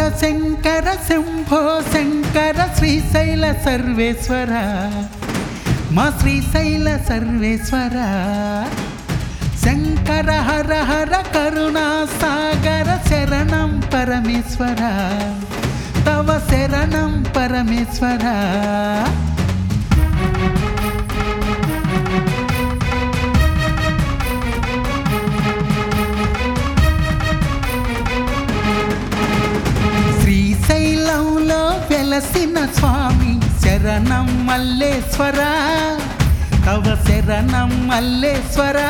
శంకర శంభో శంకర శ్రీశైల సర్వేశ్వర మా శ్రీశైల సర్వేశ్వర శంకర హర హర కరుణా సాగర శరణం పరమేశ్వర తవ శరణం పరమేశ్వర శ్రీశైలంలో వెలసిన స్వామి శరణం మల్లేశ్వర తవ శరణం మల్లేశ్వర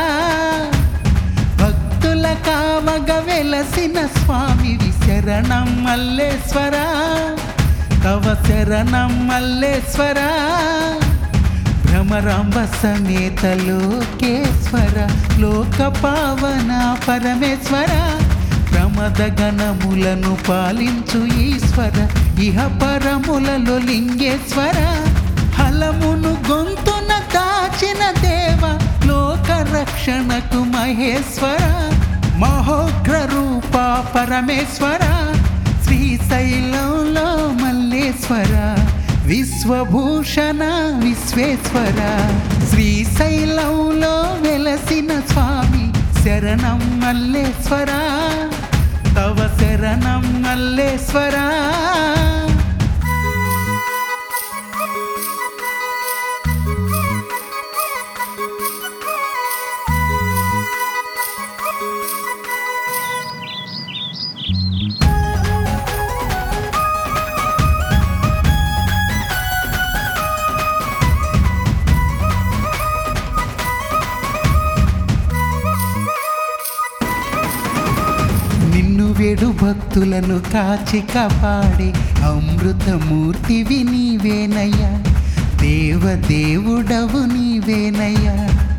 భక్తుల కావగ వెలసిన స్వామివి శరణం మల్లేశ్వర తవ శరణం మల్లేశ్వర భ్రమరాంబ సమేత లోకేశ్వర లోక పావన పరమేశ్వర ప్రమద గణములను పాలించు ఈశ్వర ఇహ పరములలో లింగేశ్వర హలమును గొంతున దాచిన దేవ లోక రక్షణకు మహేశ్వర మహోగ్ర రూప పరమేశ్వర శ్రీశైలంలో మల్లేశ్వర విశ్వభూషణ విశ్వేశ్వర శ్రీశైలంలో వెలసిన స్వామి శరణం మల్లేశ్వర తవ శరణం మల్లేశ్వర వేడు భక్తులను కాచి కాపాడే అమృతమూర్తివి నీవేనయ్యా దేవదేవుడవు నీవేనయ్యా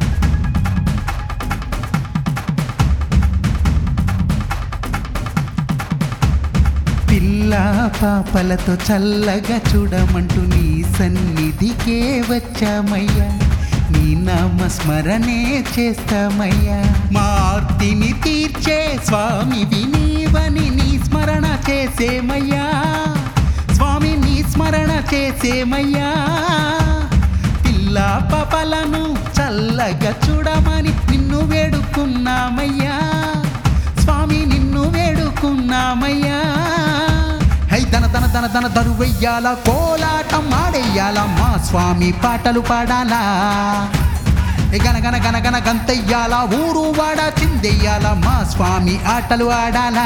పిల్లా పాపలతో చల్లగా చూడమంటూ నీ సన్నిధికే వచ్చామయ్యా నీ నామస్మరణే చేస్తామయ్యా మా ఆర్తిని తీర్చే స్వామివి నీవని నీ స్మరణ చేసేమయ్యా స్వామి నీ స్మరణ చేసేమయ్యా పిల్లా పాపలను చల్లగా చూడమని నిన్ను వేడుకున్నామయ్యా స్వామి నిన్ను వేడుకున్నామయ్యా హై ధన ధన ధన ధన దరువెయ్యాల కోలాటం ఆడెయ్యాల మా స్వామి పాటలు పాడాలా గన గన గన గన గంతయ్యాల ఊరు వాడ చిందెయ్యాల మా స్వామి ఆటలు ఆడాలా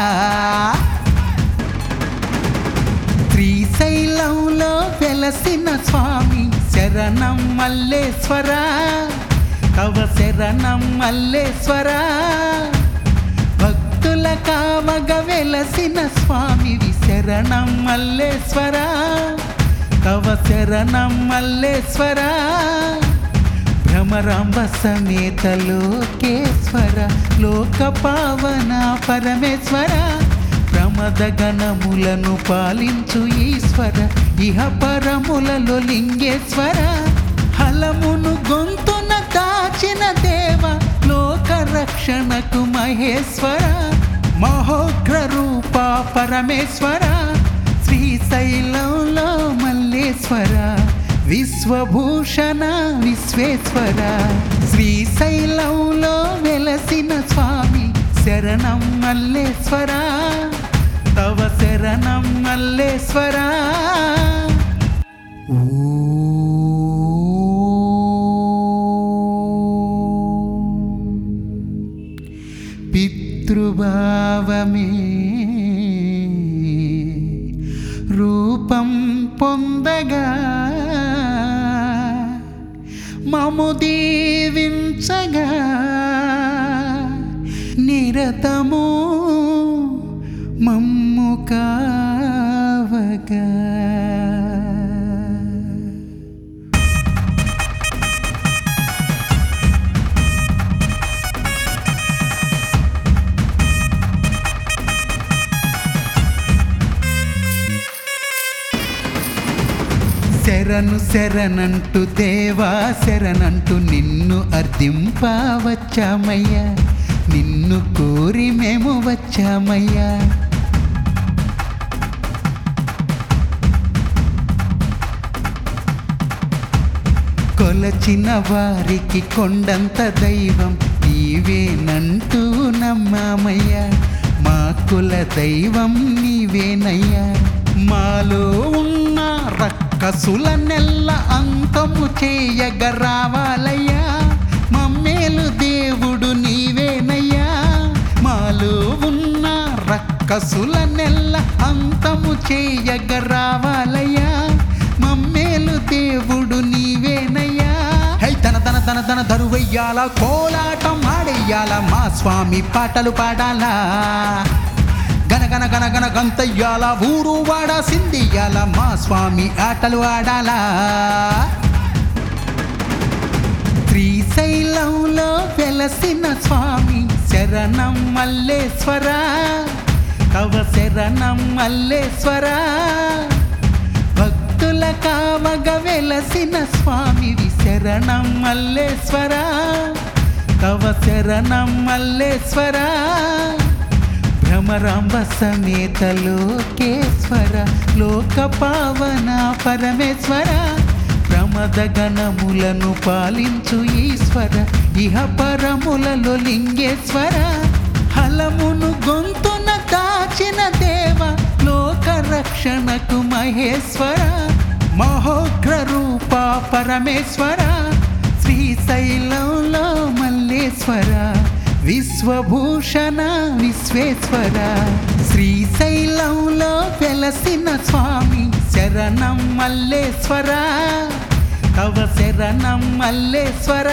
శ్రీశైలంలో వెలసిన స్వామి శరణం మల్లేశ్వర తవ శరణం మల్లేశ్వర భక్తుల కావగ వెలసిన స్వామివి శరణం మల్లేశ్వర తవ శరణం మల్లేశ్వర భ్రమరాంబ సమేత లోకేశ్వర లోక పావన పరమేశ్వర ప్రమద గణములను పాలించు ఈశ్వర ఇహ పరములలో లింగేశ్వర హలమును గొంతున దాచిన దేవ లోక రక్షణకు మహేశ్వర మహోగ్ర రూప పరమేశ్వర శ్రీశైలంలో మల్లేశ్వర విశ్వభూషణ విశ్వేశ్వర శ్రీశైలంలో వెలసిన స్వామి శరణం మల్లేశ్వర తవ శరణం మల్లేశ్వర పితృభావమే రూపం పొందగా మము దీవించగా నిరతము మమ్ము కావగా శరణు శరణంటూ దేవా శరణంటూ నిన్ను అర్థింపవచ్చామయ్యా నిన్ను కోరి మేము వచ్చామయ్యా కొలచిన వారికి కొండంత దైవం నీవేనంటూ నమ్మామయ్యా. మా కుల దైవం నీవేనయ్యా. మాలో ఉన్న రక్కసుల నెల్ల అంతము చేయగ రావాలయ్యా. మమ్మేలు దేవుడు నీవేనయ్యా. మాలో ఉన్న రక్కసుల నెల్ల అంతము చేయగ రావాలయ్యా. మమ్మేలు దేవుడు నీవేనయ్యా. హై తన తన తన తన దరువెయ్యాల, కోలాటం ఆడెయ్యాల, మా స్వామి పాటలు పాడాలా. గనగన గనగన గంతయ్యాల, ఊరు వాడ సిందియాల, మా స్వామి ఆటలు ఆడాలా. శ్రీశైలంలో వెలసిన స్వామి శరణం మల్లేశ్వర, తవ శరణం మల్లేశ్వర. భక్తుల కావగ వెలసిన స్వామివి శరణం మల్లేశ్వర, తవ శరణం మల్లేశ్వర. భ్రమరాంబ సమేత లోకేశ్వర, లోక పావన పరమేశ్వర. ప్రమద గణములను పాలించు ఈశ్వర, ఇహ పరములలో లింగేశ్వర. హలమును గొంతున దాచిన దేవ, లోక రక్షణకు మహేశ్వర. మహోగ్ర రూప పరమేశ్వర, శ్రీశైలంలో మల్లేశ్వర. విశ్వభూషణ విశ్వేశ్వర, శ్రీశైలంలో వెలసిన స్వామి శరణం మల్లేశ్వర, తవ శరణం మల్లేశ్వర.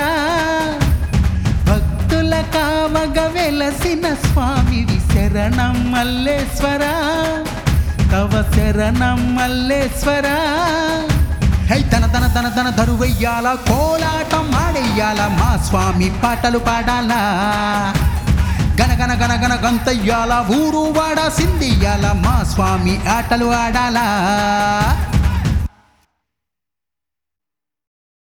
భక్తుల కావగ వెలసిన స్వామివి శరణం మల్లేశ్వర, తవ శరణం మల్లేశ్వర. హై తన తన తన తన దరువెయ్యాల, కోలాటం ఆడెయ్యాల, మా స్వామి పాటలు పాడాలా. గనగన గనగన గంతయ్యాల, ఊరు వాడ సిందియాల, మా స్వామి ఆటలు ఆడాలా.